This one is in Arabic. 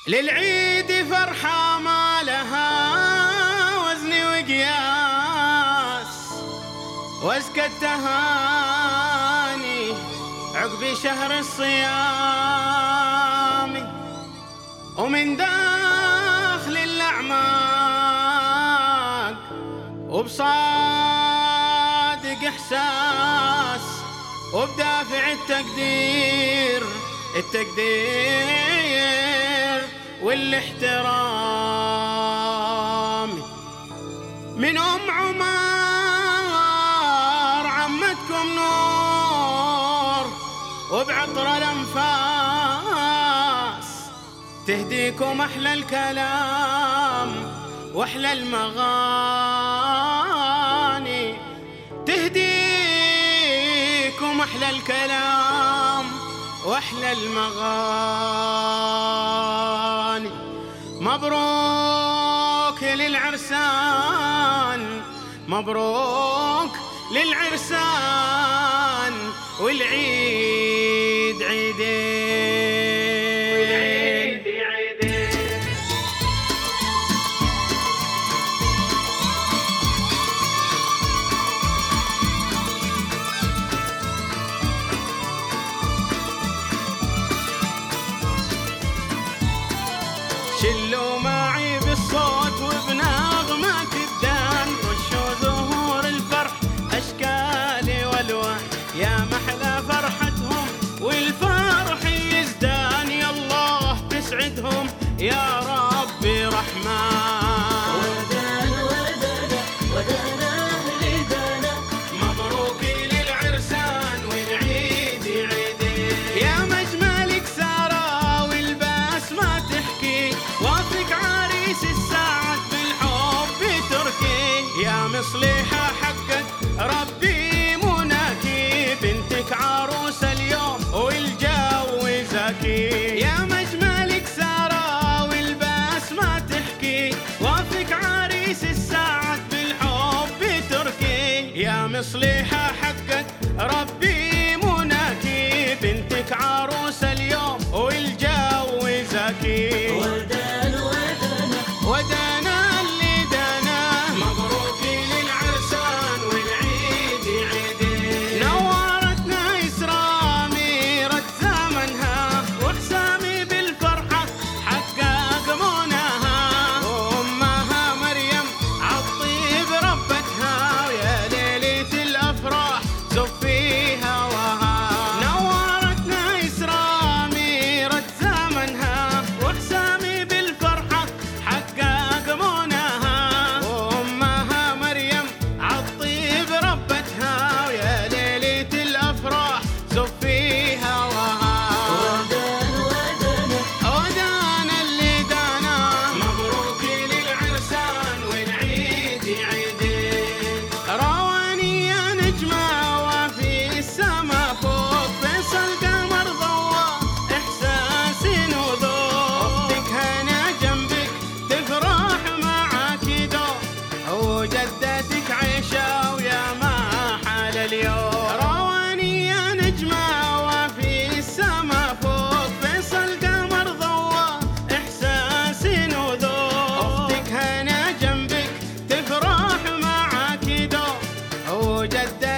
للعيد فرحة ما لها وزن وقياس، وازكى التهاني عقب شهر الصيام، ومن داخل الأعماق وبصادق إحساس، وبدافع التقدير والاحترام، من عمار عمتكم نور، وبعطر الأنفاس تهديكم أحلى الكلام وأحلى المغاني، تهديكم أحلى الكلام وأحلى المغاني. مبروك للعرسان، مبروك للعرسان، والعيد عيدين. شلوا معي بالصوت وبنغمة الدان، رشوا زهور الفرح أشكال والوان، يا محلى فرحتهم والفرح يزدان، يا الله تسعدهم يا ربي رحمن. ودانا ودانا ودانا أهل دانا، مبروك للعرسان والعيد عيدين، يا مجملك سارة والبسمة تحكي، وافق عريس السعد بالحب تركي، يا مصلحة حقك ربي مناكي، بنتك عروس اليوم والجو زكي، يا مجملك سارة والبسمة تحكي، وافق عريس السعد بالحب تركي، يا مصلحة حقك ربي مناكي، بنتك عروس اليوم والجو زكي. ودانا ودانا ودانا اللي دانا، مبروك للعرسان والعيد عيدين، نورتنا إسرامي رد زمنها، وحسامي بالفرحة حقق مناها، وأمها مريم عالطيب ربتها، ويا ليلة الأفراح زفيها وها، نورتنا إسرامي رد زمنها، وحسامي بالفرحة حقق مناها، وأمها مريم عالطيب ربتها، ويا ليلة الأفراح زفيها وها. ودانا ودانا ودانا اللي دانا، مبروك للعرسان والعيد عيدين، رواني يا نجمة وفي السما فوق، فيصل قمر ضوى إحساسي وذوق، أختك هنا جنبك تفرح معاك دوق، وجدتك عيشة ويا ما حال اليوم، رواني يا نجمة وفي السما فوق، فيصل قمر ضوى إحساسي وذوق، أختك هنا جنبك تفرح معاك دوق، وجدتك